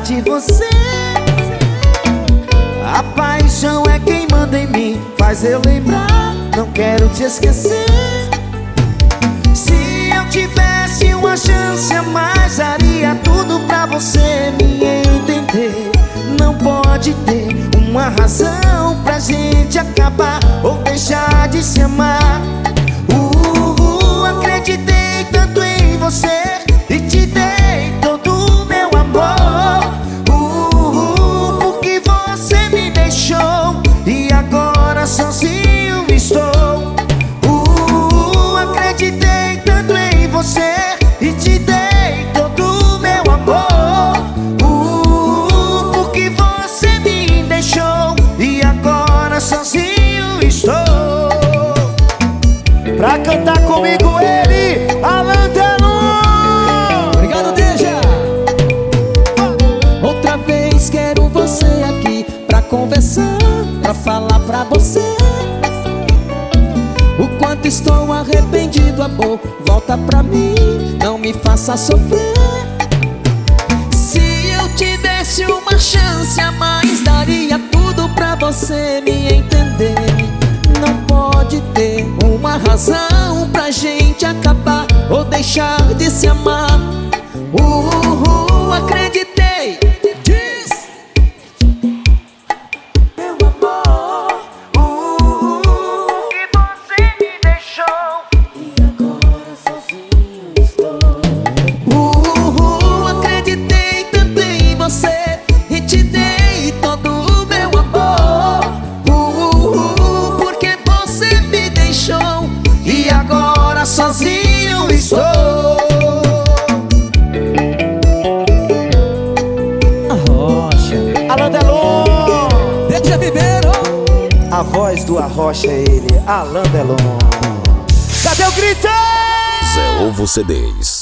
de você. A paixão é quem manda em mim, faz eu lembrar, não quero te esquecer. Se eu tivesse uma chance a mais, daria tudo pra você me entender. Não pode ter uma razão pra gente acabar ou deixar de se amar. Acreditei tanto em você e te dei todo o meu amor. Porque você me deixou e agora sozinho estou. Acreditei tanto em você e te dei todo o meu amor. Porque você me deixou e agora sozinho estou. Pra cantar comigo ele, Alan Delon. Obrigado, Deja. Outra vez quero você aqui pra conversar, pra falar pra você o quanto estou arrependido, amor. Volta pra mim, não me faça sofrer. Se eu tivesse uma chance a mais, daria tudo pra você me entender. Não pode ter uma razão pra gente acabar ou deixar de se amar. Acreditei, diz, meu amor, que você me deixou e agora sozinho estou. acreditei tanto em você e te dei todo o meu amor. Porque você me deixou e agora sozinho estou. Alan Delon. Deixa Ribeiro. A voz do Arrocha é ele, Alan Delon. Cadê o grito? Zé Ovo CDs.